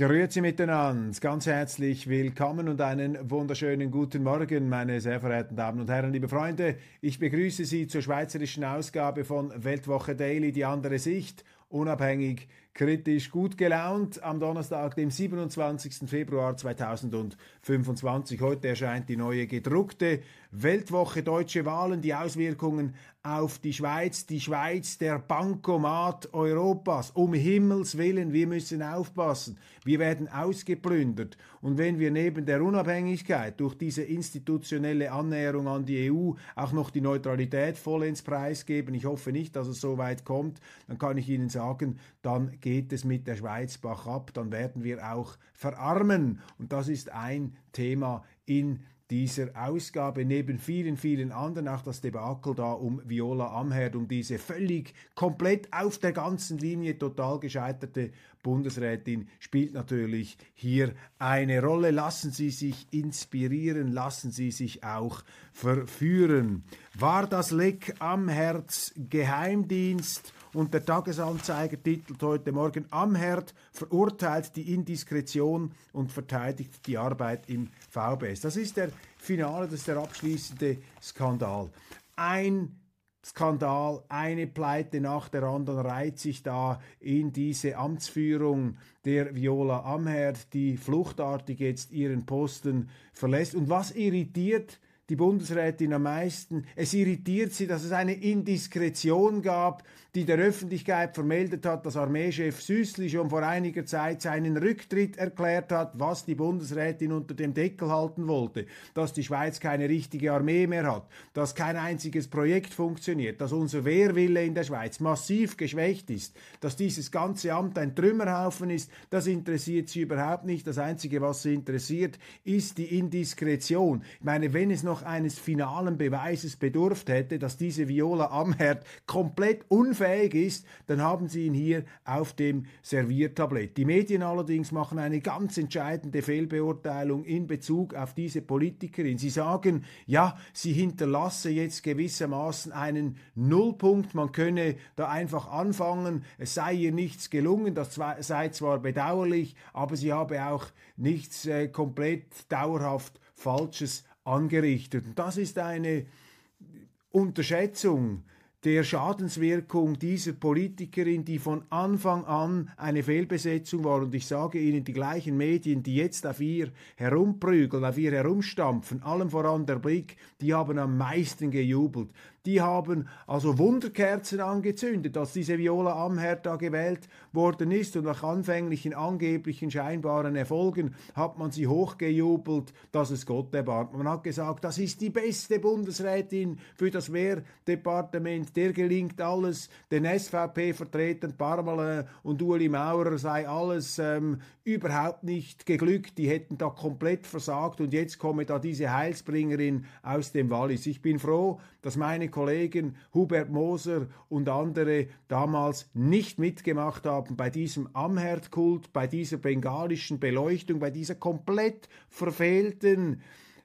Grüezi miteinander, ganz herzlich willkommen und einen wunderschönen guten Morgen, meine sehr verehrten Damen und Herren, liebe Freunde. Ich begrüße Sie zur schweizerischen Ausgabe von Weltwoche Daily, die andere Sicht, unabhängig, kritisch, gut gelaunt, am Donnerstag, dem 27. Februar 2025. Heute erscheint die neue gedruckte Weltwoche Deutsche Wahlen, die Auswirkungen auf die Schweiz, der Bankomat Europas. Um Himmels Willen, wir müssen aufpassen. Wir werden ausgeplündert. Und wenn wir neben der Unabhängigkeit durch diese institutionelle Annäherung an die EU auch noch die Neutralität vollends preisgeben, ich hoffe nicht, dass es so weit kommt, dann kann ich Ihnen sagen, dann geht es mit der Schweiz bachab, dann werden wir auch verarmen. Und das ist ein Thema in dieser Ausgabe, neben vielen, vielen anderen, auch das Debakel da um Viola Amherd, um diese völlig, komplett auf der ganzen Linie total gescheiterte Bundesrätin, spielt natürlich hier eine Rolle. Lassen Sie sich inspirieren, lassen Sie sich auch verführen. War das Leck Amherds Geheimdienst? Und der Tagesanzeiger titelt heute Morgen: Amherd verurteilt die Indiskretion und verteidigt die Arbeit im VBS. Das ist der Finale, das ist der abschließende Skandal. Ein Skandal, eine Pleite nach der anderen reiht sich da in diese Amtsführung der Viola Amherd, die fluchtartig jetzt ihren Posten verlässt. Und was irritiert die Bundesrätin am meisten? Es irritiert sie, dass es eine Indiskretion gab, die der Öffentlichkeit vermeldet hat, dass Armeechef Süssli schon vor einiger Zeit seinen Rücktritt erklärt hat, was die Bundesrätin unter dem Deckel halten wollte, dass die Schweiz keine richtige Armee mehr hat, dass kein einziges Projekt funktioniert, dass unser Wehrwille in der Schweiz massiv geschwächt ist, dass dieses ganze Amt ein Trümmerhaufen ist. Das interessiert sie überhaupt nicht. Das Einzige, was sie interessiert, ist die Indiskretion. Ich meine, wenn es noch eines finalen Beweises bedurft hätte, dass diese Viola Amherd komplett unfähig ist, dann haben sie ihn hier auf dem Serviertablett. Die Medien allerdings machen eine ganz entscheidende Fehlbeurteilung in Bezug auf diese Politikerin. Sie sagen, ja, sie hinterlasse jetzt gewissermaßen einen Nullpunkt, man könne da einfach anfangen, es sei ihr nichts gelungen, das sei zwar bedauerlich, aber sie habe auch nichts komplett dauerhaft Falsches angerichtet. Und das ist eine Unterschätzung der Schadenswirkung dieser Politikerin, die von Anfang an eine Fehlbesetzung war. Und ich sage Ihnen, die gleichen Medien, die jetzt auf ihr herumprügeln, auf ihr herumstampfen, allem voran der Blick, die haben am meisten gejubelt. Die haben also Wunderkerzen angezündet, als diese Viola Amherd da gewählt worden ist, und nach anfänglichen angeblichen scheinbaren Erfolgen hat man sie hochgejubelt, dass es Gott erbarmt. Man hat gesagt, das ist die beste Bundesrätin für das Wehrdepartement, der gelingt alles, den SVP-Vertretern Parmelin und Ueli Maurer sei alles überhaupt nicht geglückt, die hätten da komplett versagt, und jetzt komme da diese Heilsbringerin aus dem Wallis. Ich bin froh, dass meine Kollegen Hubert Moser und andere damals nicht mitgemacht haben bei diesem Amherd-Kult, bei dieser bengalischen Beleuchtung, bei dieser komplett verfehlten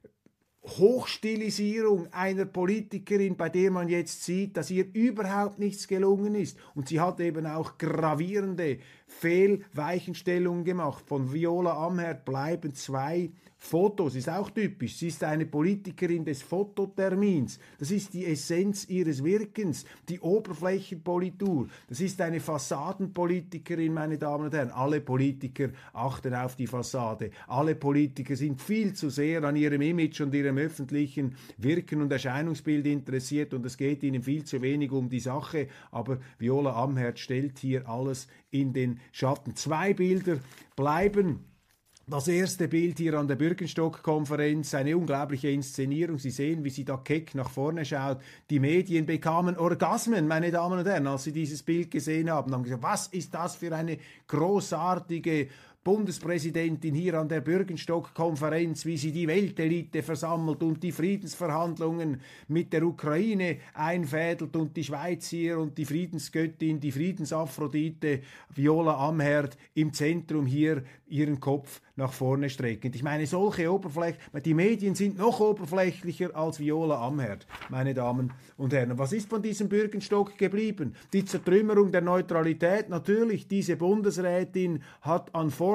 Hochstilisierung einer Politikerin, bei der man jetzt sieht, dass ihr überhaupt nichts gelungen ist. Und sie hat eben auch gravierende Fehlweichenstellungen gemacht. Von Viola Amherd bleiben 2 Fotos, ist auch typisch. Sie ist eine Politikerin des Fototermins. Das ist die Essenz ihres Wirkens, die Oberflächenpolitur. Das ist eine Fassadenpolitikerin, meine Damen und Herren. Alle Politiker achten auf die Fassade. Alle Politiker sind viel zu sehr an ihrem Image und ihrem öffentlichen Wirken und Erscheinungsbild interessiert, und es geht ihnen viel zu wenig um die Sache. Aber Viola Amherd stellt hier alles in den Schatten. 2 Bilder bleiben. Das erste Bild hier an der Bürgenstock-Konferenz, eine unglaubliche Inszenierung. Sie sehen, wie sie da keck nach vorne schaut. Die Medien bekamen Orgasmen, meine Damen und Herren, als sie dieses Bild gesehen haben. Haben gesagt, was ist das für eine großartige Bundespräsidentin hier an der Bürgenstock-Konferenz, wie sie die Weltelite versammelt und die Friedensverhandlungen mit der Ukraine einfädelt und die Schweiz hier und die Friedensgöttin, die Friedensaphrodite Viola Amherd im Zentrum hier ihren Kopf nach vorne streckend. Ich meine, solche die Medien sind noch oberflächlicher als Viola Amherd, meine Damen und Herren. Was ist von diesem Bürgenstock geblieben? Die Zertrümmerung der Neutralität, natürlich. Diese Bundesrätin hat an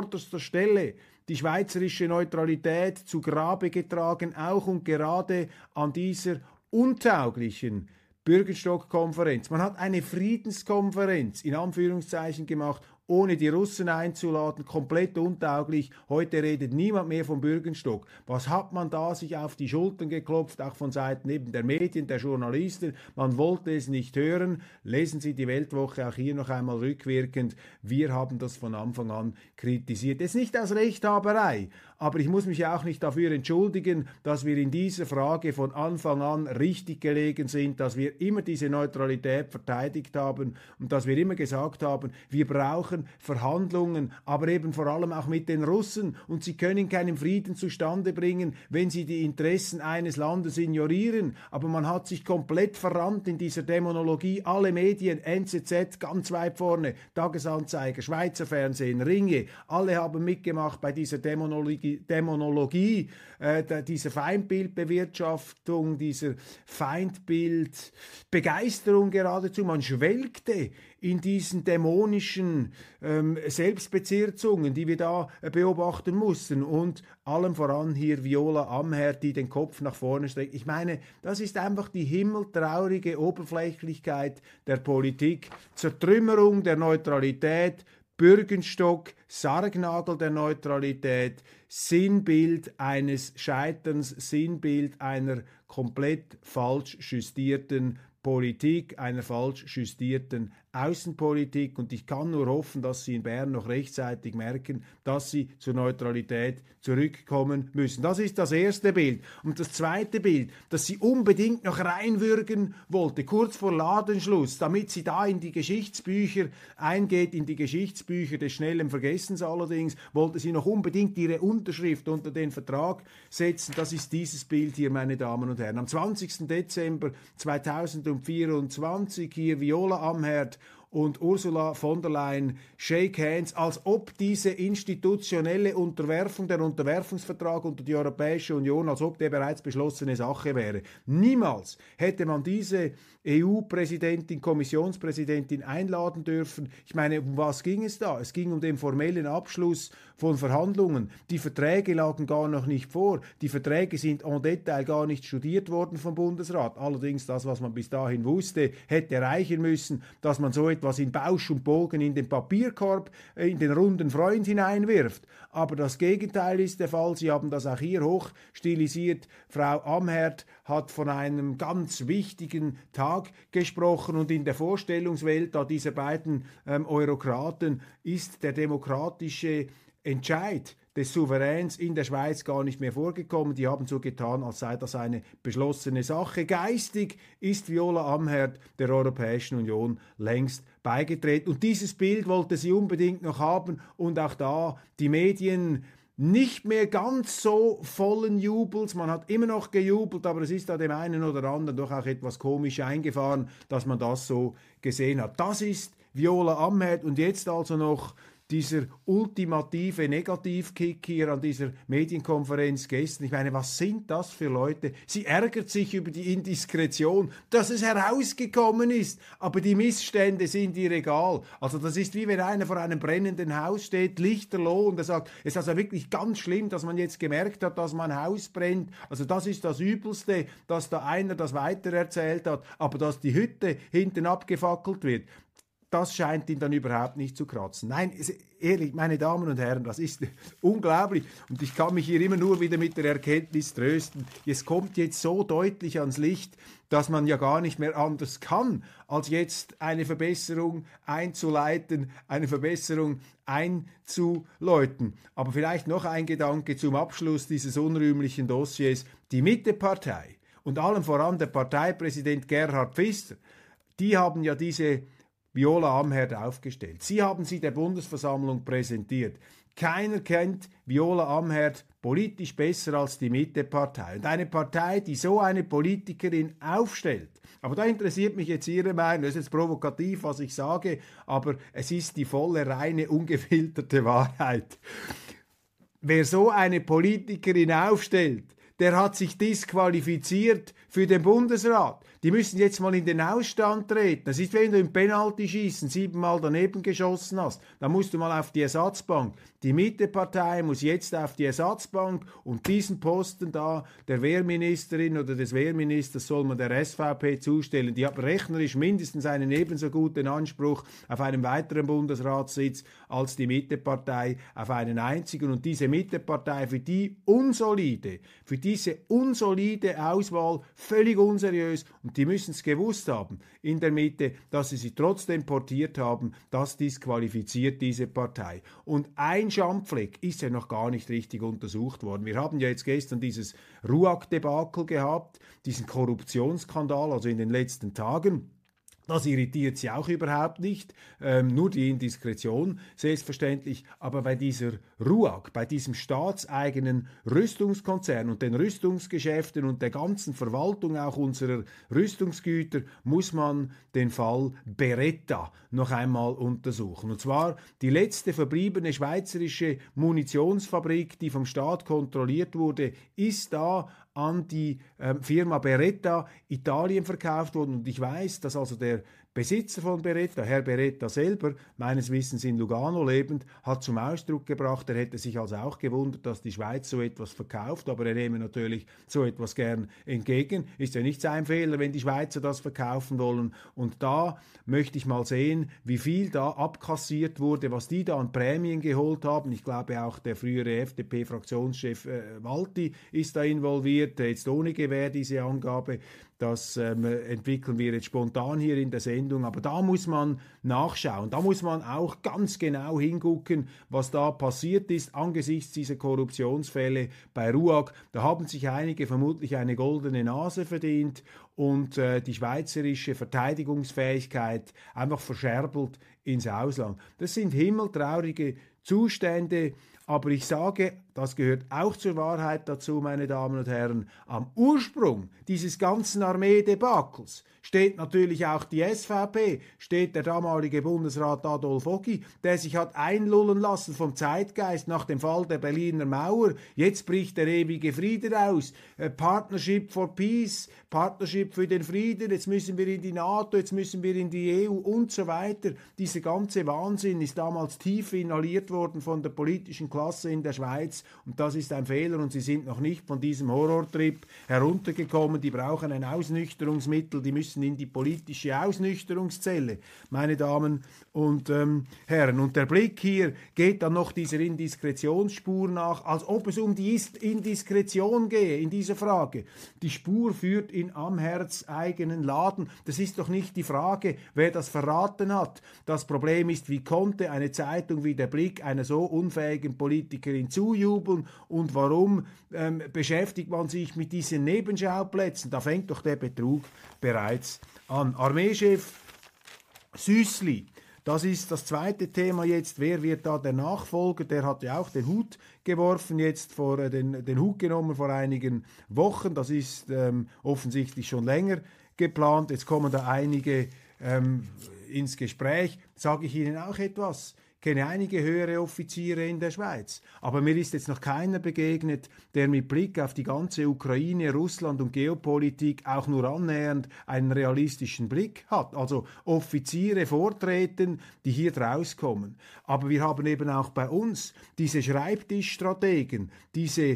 vorderster Stelle die schweizerische Neutralität zu Grabe getragen, auch und gerade an dieser untauglichen Bürgenstock-Konferenz. Man hat eine Friedenskonferenz in Anführungszeichen gemacht, ohne die Russen einzuladen, komplett untauglich. Heute redet niemand mehr vom Bürgenstock. Was hat man da sich auf die Schultern geklopft, auch von Seiten eben der Medien, der Journalisten? Man wollte es nicht hören. Lesen Sie die Weltwoche auch hier noch einmal rückwirkend. Wir haben das von Anfang an kritisiert. Es ist nicht aus Rechthaberei, aber ich muss mich auch nicht dafür entschuldigen, dass wir in dieser Frage von Anfang an richtig gelegen sind, dass wir immer diese Neutralität verteidigt haben und dass wir immer gesagt haben, wir brauchen Verhandlungen, aber eben vor allem auch mit den Russen, und sie können keinen Frieden zustande bringen, wenn sie die Interessen eines Landes ignorieren. Aber man hat sich komplett verrannt in dieser Dämonologie. Alle Medien, NZZ ganz weit vorne, Tagesanzeiger, Schweizer Fernsehen, Ringe, alle haben mitgemacht bei dieser Dämonologie, dieser Feindbildbewirtschaftung, dieser Feindbildbegeisterung geradezu. Man schwelgte in diesen dämonischen Selbstbezirzungen, die wir da beobachten mussten, und allem voran hier Viola Amherd, die den Kopf nach vorne streckt. Ich meine, das ist einfach die himmeltraurige Oberflächlichkeit der Politik, Zertrümmerung der Neutralität, Bürgenstock, Sargnagel der Neutralität, Sinnbild eines Scheiterns, Sinnbild einer komplett falsch justierten Politik, einer falsch justierten Außenpolitik, und ich kann nur hoffen, dass Sie in Bern noch rechtzeitig merken, dass Sie zur Neutralität zurückkommen müssen. Das ist das erste Bild. Und das zweite Bild, das sie unbedingt noch reinwürgen wollte, kurz vor Ladenschluss, damit sie da in die Geschichtsbücher eingeht, in die Geschichtsbücher des schnellen Vergessens allerdings, wollte sie noch unbedingt ihre Unterschrift unter den Vertrag setzen. Das ist dieses Bild hier, meine Damen und Herren. Am 20. Dezember 2024 hier Viola Amherd und Ursula von der Leyen shake hands, als ob diese institutionelle Unterwerfung, der Unterwerfungsvertrag unter die Europäische Union, als ob der bereits beschlossene Sache wäre. Niemals hätte man diese EU-Präsidentin, Kommissionspräsidentin einladen dürfen. Ich meine, um was ging es da? Es ging um den formellen Abschluss von Verhandlungen. Die Verträge lagen gar noch nicht vor. Die Verträge sind en Detail gar nicht studiert worden vom Bundesrat. Allerdings das, was man bis dahin wusste, hätte reichen müssen, dass man so etwas in Bausch und Bogen in den Papierkorb, in den runden Freund hineinwirft. Aber das Gegenteil ist der Fall. Sie haben das auch hier hoch stilisiert. Frau Amherd hat von einem ganz wichtigen Tag gesprochen, und in der Vorstellungswelt dieser beiden Eurokraten ist der demokratische Entscheid des Souveräns in der Schweiz gar nicht mehr vorgekommen. Die haben so getan, als sei das eine beschlossene Sache. Geistig ist Viola Amherd der Europäischen Union längst beigetreten. Und dieses Bild wollte sie unbedingt noch haben. Und auch da die Medien nicht mehr ganz so vollen Jubels. Man hat immer noch gejubelt, aber es ist da dem einen oder anderen doch auch etwas komisch eingefahren, dass man das so gesehen hat. Das ist Viola Amherd, und jetzt also noch dieser ultimative Negativkick hier an dieser Medienkonferenz gestern. Ich meine, was sind das für Leute? Sie ärgert sich über die Indiskretion, dass es herausgekommen ist, aber die Missstände sind ihr egal. Also das ist wie wenn einer vor einem brennenden Haus steht, lichterloh, und er sagt, es ist also wirklich ganz schlimm, dass man jetzt gemerkt hat, dass mein Haus brennt. Also das ist das Übelste, dass da einer das weitererzählt hat, aber dass die Hütte hinten abgefackelt wird, das scheint ihn dann überhaupt nicht zu kratzen. Nein, ehrlich, meine Damen und Herren, das ist unglaublich. Und ich kann mich hier immer nur wieder mit der Erkenntnis trösten. Es kommt jetzt so deutlich ans Licht, dass man ja gar nicht mehr anders kann, als jetzt eine Verbesserung einzuleiten, eine Verbesserung einzuläuten. Aber vielleicht noch ein Gedanke zum Abschluss dieses unrühmlichen Dossiers. Die Mittepartei und allem voran der Parteipräsident Gerhard Pfister, die haben ja diese Viola Amherd aufgestellt. Sie haben sie der Bundesversammlung präsentiert. Keiner kennt Viola Amherd politisch besser als die Mittepartei. Und eine Partei, die so eine Politikerin aufstellt, aber da interessiert mich jetzt Ihre Meinung, das ist jetzt provokativ, was ich sage, aber es ist die volle, reine, ungefilterte Wahrheit. Wer so eine Politikerin aufstellt, der hat sich disqualifiziert für den Bundesrat. Die müssen jetzt mal in den Ausstand treten. Das ist, wenn du im Penalty-Schießen 7-mal daneben geschossen hast. Dann musst du mal auf die Ersatzbank. Die Mittepartei muss jetzt auf die Ersatzbank und diesen Posten da der Wehrministerin oder des Wehrministers soll man der SVP zustellen. Die hat rechnerisch mindestens einen ebenso guten Anspruch auf einen weiteren Bundesratssitz als die Mittepartei auf einen einzigen. Und diese Mittepartei, für diese unsolide Auswahl, völlig unseriös, und die müssen es gewusst haben in der Mitte, dass sie trotzdem portiert haben, das disqualifiziert diese Partei. Und ein Schandfleck ist ja noch gar nicht richtig untersucht worden. Wir haben ja jetzt gestern dieses Ruag-Debakel gehabt, diesen Korruptionsskandal, also in den letzten Tagen. Das irritiert sie auch überhaupt nicht, nur die Indiskretion selbstverständlich. Aber bei dieser Ruag, bei diesem staatseigenen Rüstungskonzern und den Rüstungsgeschäften und der ganzen Verwaltung auch unserer Rüstungsgüter muss man den Fall Beretta noch einmal untersuchen. Und zwar die letzte verbliebene schweizerische Munitionsfabrik, die vom Staat kontrolliert wurde, ist da an die Firma Beretta Italien verkauft worden. Und ich weiß, dass also der Besitzer von Beretta, Herr Beretta selber, meines Wissens in Lugano lebend, hat zum Ausdruck gebracht, er hätte sich also auch gewundert, dass die Schweiz so etwas verkauft, aber er nehme natürlich so etwas gern entgegen. Ist ja nicht sein Fehler, wenn die Schweizer das verkaufen wollen. Und da möchte ich mal sehen, wie viel da abkassiert wurde, was die da an Prämien geholt haben. Ich glaube auch der frühere FDP-Fraktionschef Walti ist da involviert, jetzt ohne Gewähr diese Angabe. Das entwickeln wir jetzt spontan hier in der Sendung, aber da muss man nachschauen, da muss man auch ganz genau hingucken, was da passiert ist angesichts dieser Korruptionsfälle bei Ruag. Da haben sich einige vermutlich eine goldene Nase verdient und die schweizerische Verteidigungsfähigkeit einfach verscherbelt ins Ausland. Das sind himmeltraurige Zustände, aber ich sage, das gehört auch zur Wahrheit dazu, meine Damen und Herren, am Ursprung dieses ganzen Armeedebakels steht natürlich auch die SVP, steht der damalige Bundesrat Adolf Ogi, der sich hat einlullen lassen vom Zeitgeist nach dem Fall der Berliner Mauer. Jetzt bricht der ewige Friede aus. Partnership for Peace, Partnership für den Frieden, jetzt müssen wir in die NATO, jetzt müssen wir in die EU und so weiter. Dieser ganze Wahnsinn ist damals tief inhaliert worden von der politischen Klasse in der Schweiz und das ist ein Fehler und sie sind noch nicht von diesem Horrortrip heruntergekommen. Die brauchen ein Ausnüchterungsmittel, die müssen in die politische Ausnüchterungszelle, meine Damen und Herren. Und der Blick hier geht dann noch dieser Indiskretionsspur nach, als ob es um die Indiskretion gehe in dieser Frage. Die Spur führt in Amherz eigenen Laden. Das ist doch nicht die Frage, wer das verraten hat. Das Problem ist, wie konnte eine Zeitung wie der Blick einer so unfähigen Politikerin zujubeln und warum beschäftigt man sich mit diesen Nebenschauplätzen? Da fängt doch der Betrug bereits an. Armeechef Süssli, das ist das zweite Thema jetzt. Wer wird da der Nachfolger? Der hat ja auch den Hut geworfen, jetzt den Hut genommen vor einigen Wochen. Das ist offensichtlich schon länger geplant. Jetzt kommen da einige ins Gespräch. Sage ich Ihnen auch etwas? Ich kenne einige höhere Offiziere in der Schweiz, aber mir ist jetzt noch keiner begegnet, der mit Blick auf die ganze Ukraine, Russland und Geopolitik auch nur annähernd einen realistischen Blick hat. Also Offiziere vortreten, die hier rauskommen. Aber wir haben eben auch bei uns diese Schreibtischstrategen, diese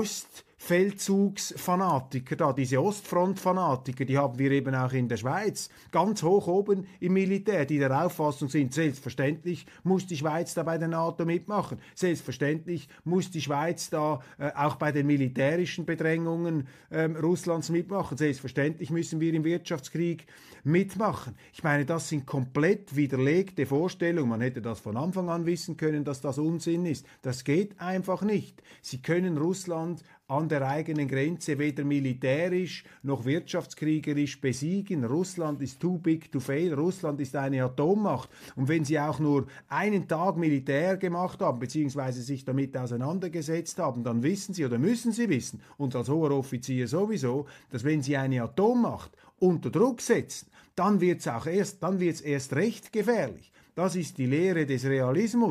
Ostfeldzugsfanatiker da, diese Ostfrontfanatiker, die haben wir eben auch in der Schweiz, ganz hoch oben im Militär, die der Auffassung sind, selbstverständlich muss die Schweiz da bei der NATO mitmachen, selbstverständlich muss die Schweiz da auch bei den militärischen Bedrängungen Russlands mitmachen, selbstverständlich müssen wir im Wirtschaftskrieg mitmachen. Ich meine, das sind komplett widerlegte Vorstellungen, man hätte das von Anfang an wissen können, dass das Unsinn ist. Das geht einfach nicht. Sie können Russland an der eigenen Grenze weder militärisch noch wirtschaftskriegerisch besiegen. Russland ist too big to fail. Russland ist eine Atommacht. Und wenn sie auch nur einen Tag Militär gemacht haben, beziehungsweise sich damit auseinandergesetzt haben, dann wissen sie oder müssen sie wissen, und als hoher Offizier sowieso, dass wenn sie eine Atommacht unter Druck setzen, dann wird es erst recht gefährlich. Das ist die Lehre des Realismus.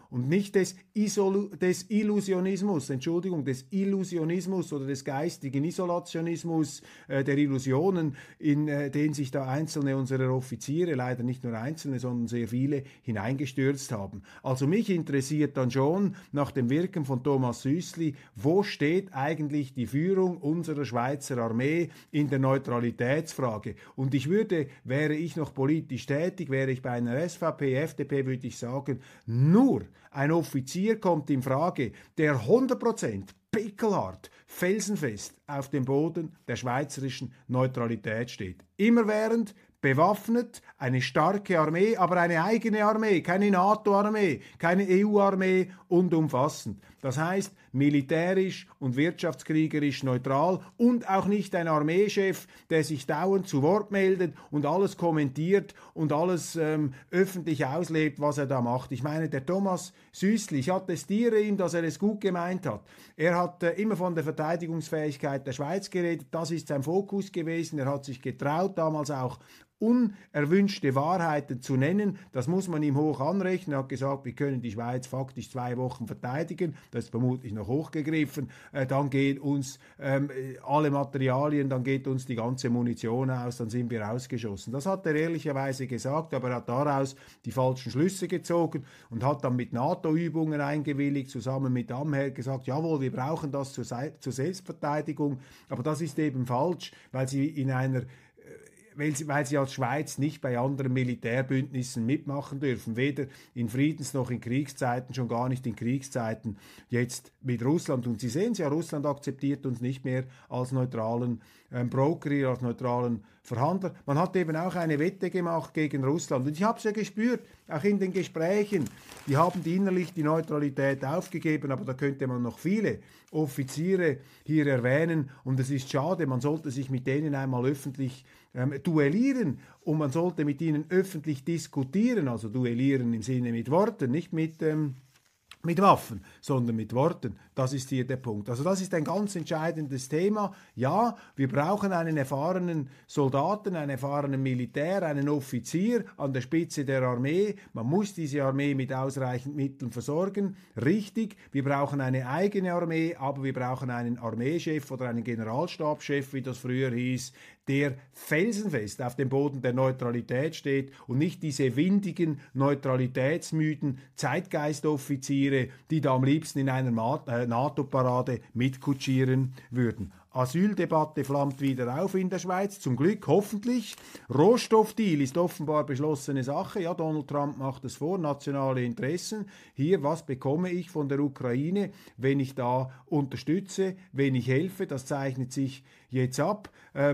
und nicht des Illusionismus, des Illusionismus oder des geistigen Isolationismus, der Illusionen, in den sich da einzelne unserer Offiziere, leider nicht nur einzelne, sondern sehr viele, hineingestürzt haben. Also mich interessiert dann schon nach dem Wirken von Thomas Süssli, wo steht eigentlich die Führung unserer Schweizer Armee in der Neutralitätsfrage? Und ich würde, wäre ich noch politisch tätig, wäre ich bei einer SVP, FDP, würde ich sagen, nur ein Offizier kommt in Frage, der 100% pickelhart, felsenfest auf dem Boden der schweizerischen Neutralität steht. Immerwährend, bewaffnet, eine starke Armee, aber eine eigene Armee, keine NATO-Armee, keine EU-Armee und umfassend. Das heißt, militärisch und wirtschaftskriegerisch neutral und auch nicht ein Armeechef, der sich dauernd zu Wort meldet und alles kommentiert und alles öffentlich auslebt, was er da macht. Ich meine, der Thomas Süssli, ich attestiere ihm, dass er es gut gemeint hat. Er hat immer von der Verteidigungsfähigkeit der Schweiz geredet, das ist sein Fokus gewesen. Er hat sich getraut, damals auch unerwünschte Wahrheiten zu nennen. Das muss man ihm hoch anrechnen. Er hat gesagt, wir können die Schweiz faktisch 2 Wochen verteidigen. Das ist vermutlich noch hochgegriffen. Dann gehen uns alle Materialien, dann geht uns die ganze Munition aus, dann sind wir ausgeschossen. Das hat er ehrlicherweise gesagt, aber er hat daraus die falschen Schlüsse gezogen und hat dann mit NATO-Übungen eingewilligt, zusammen mit Amherd gesagt, jawohl, wir brauchen das zur Selbstverteidigung. Aber das ist eben falsch, weil sie als Schweiz nicht bei anderen Militärbündnissen mitmachen dürfen, weder in Friedens- noch in Kriegszeiten, schon gar nicht in Kriegszeiten jetzt mit Russland. Und Sie sehen es ja, Russland akzeptiert uns nicht mehr als neutralen Broker, als neutralen Verhandler. Man hat eben auch eine Wette gemacht gegen Russland. Und ich habe es ja gespürt, auch in den Gesprächen, die haben innerlich die Neutralität aufgegeben, aber da könnte man noch viele Offiziere hier erwähnen. Und es ist schade, man sollte sich mit denen einmal öffentlich duellieren und man sollte mit ihnen öffentlich diskutieren, also duellieren im Sinne mit Worten, nicht mit Waffen, sondern mit Worten. Das ist hier der Punkt. Also das ist ein ganz entscheidendes Thema. Ja, wir brauchen einen erfahrenen Soldaten, einen erfahrenen Militär, einen Offizier an der Spitze der Armee. Man muss diese Armee mit ausreichend Mitteln versorgen. Richtig, wir brauchen eine eigene Armee, aber wir brauchen einen Armeechef oder einen Generalstabschef, wie das früher hieß, der felsenfest auf dem Boden der Neutralität steht und nicht diese windigen, neutralitätsmüden Zeitgeistoffiziere, die da am liebsten in einer NATO-Parade mitkutschieren würden. Asyldebatte flammt wieder auf in der Schweiz, zum Glück, hoffentlich. Rohstoffdeal ist offenbar beschlossene Sache. Ja, Donald Trump macht es vor, nationale Interessen. Hier, was bekomme ich von der Ukraine, wenn ich da unterstütze, wenn ich helfe? Das zeichnet sich jetzt ab.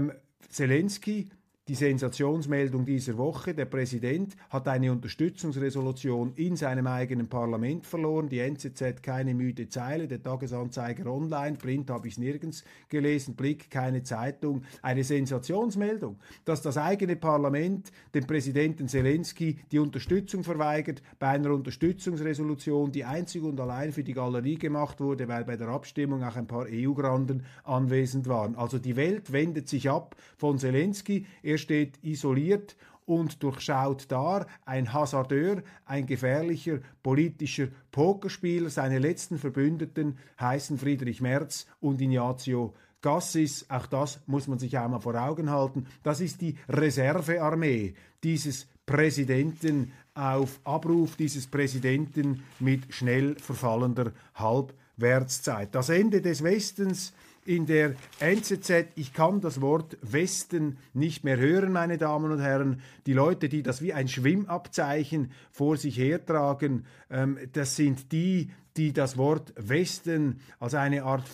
Zelensky, die Sensationsmeldung dieser Woche, der Präsident hat eine Unterstützungsresolution in seinem eigenen Parlament verloren, die NZZ keine müde Zeile, der Tagesanzeiger online, Print habe ich nirgends gelesen, Blick keine Zeitung, eine Sensationsmeldung, dass das eigene Parlament dem Präsidenten Zelensky die Unterstützung verweigert, bei einer Unterstützungsresolution, die einzig und allein für die Galerie gemacht wurde, weil bei der Abstimmung auch ein paar EU-Granden anwesend waren. Also die Welt wendet sich ab von Zelensky, er steht isoliert und durchschaut da, ein Hasardeur, ein gefährlicher politischer Pokerspieler. Seine letzten Verbündeten heißen Friedrich Merz und Ignazio Cassis. Auch das muss man sich einmal vor Augen halten. Das ist die Reservearmee dieses Präsidenten auf Abruf, dieses Präsidenten mit schnell verfallender Halbwertszeit. Das Ende des Westens in der NZZ, ich kann das Wort Westen nicht mehr hören, meine Damen und Herren. Die Leute, die das wie ein Schwimmabzeichen vor sich hertragen, das sind die das Wort Westen als eine Art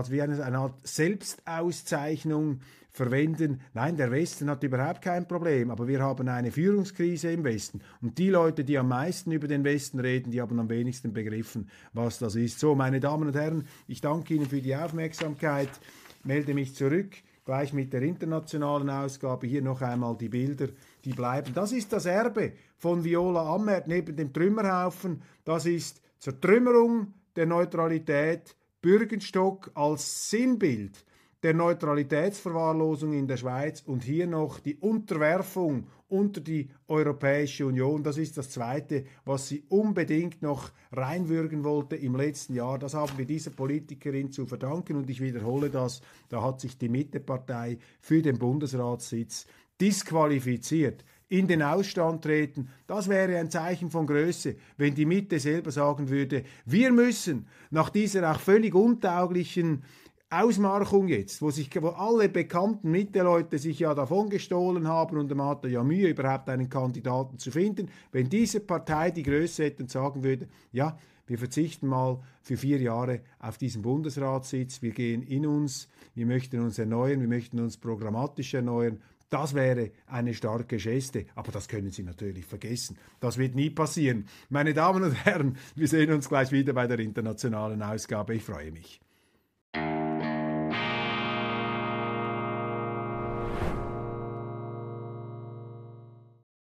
Selbstauszeichnung verwenden. Nein, der Westen hat überhaupt kein Problem, aber wir haben eine Führungskrise im Westen. Und die Leute, die am meisten über den Westen reden, die haben am wenigsten begriffen, was das ist. So, meine Damen und Herren, ich danke Ihnen für die Aufmerksamkeit, melde mich zurück, gleich mit der internationalen Ausgabe. Hier noch einmal die Bilder, die bleiben. Das ist das Erbe von Viola Amherd neben dem Trümmerhaufen. Das ist Zertrümmerung der Neutralität, Bürgenstock als Sinnbild der Neutralitätsverwahrlosung in der Schweiz und hier noch die Unterwerfung unter die Europäische Union. Das ist das Zweite, was sie unbedingt noch reinwürgen wollte im letzten Jahr. Das haben wir dieser Politikerin zu verdanken und ich wiederhole das, da hat sich die Mittepartei für den Bundesratssitz disqualifiziert. In den Ausstand treten, das wäre ein Zeichen von Größe, wenn die Mitte selber sagen würde, wir müssen nach dieser auch völlig untauglichen Ausmarchung jetzt, wo alle bekannten Mitte-Leute sich ja davon gestohlen haben und man hatte ja Mühe, überhaupt einen Kandidaten zu finden, wenn diese Partei die Größe hätte und sagen würde, ja, wir verzichten mal für 4 Jahre auf diesen Bundesratssitz, wir gehen in uns, wir möchten uns erneuern, wir möchten uns programmatisch erneuern. Das wäre eine starke Geste, aber das können Sie natürlich vergessen. Das wird nie passieren. Meine Damen und Herren, wir sehen uns gleich wieder bei der internationalen Ausgabe. Ich freue mich.